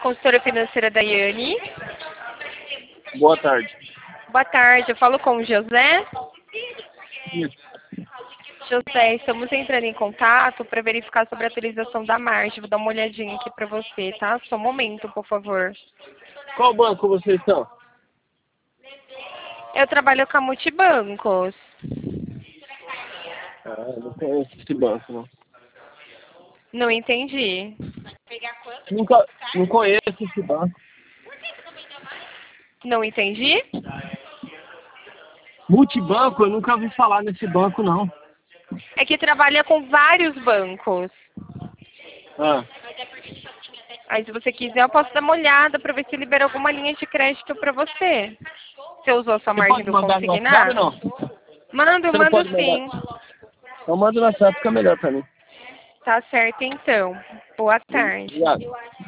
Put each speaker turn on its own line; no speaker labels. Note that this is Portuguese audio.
consultora financeira Daiane.
Boa tarde.
Boa tarde, eu falo com o José.
Isso.
José, estamos entrando em contato para verificar sobre a atualização da margem. Vou dar uma olhadinha aqui para você, tá? Só um momento, por favor.
Qual banco vocês estão?
Eu trabalho com a Multibancos.
Não conheço esse banco, não.
Não entendi.
Não conheço esse banco.
Não entendi?
Multibanco, eu nunca ouvi falar nesse banco, não.
É que trabalha com vários bancos.
Ah,
Aí, se você quiser, eu posso dar uma olhada para ver se libera alguma linha de crédito para você. Você usou a sua
você
margem
pode
do
mandar no WhatsApp ou
consignado?
não?
Mando,
Você não
mando
pode mandar?
sim.
Então manda no WhatsApp, fica melhor pra mim.
Tá certo, então. Boa tarde.
Obrigado.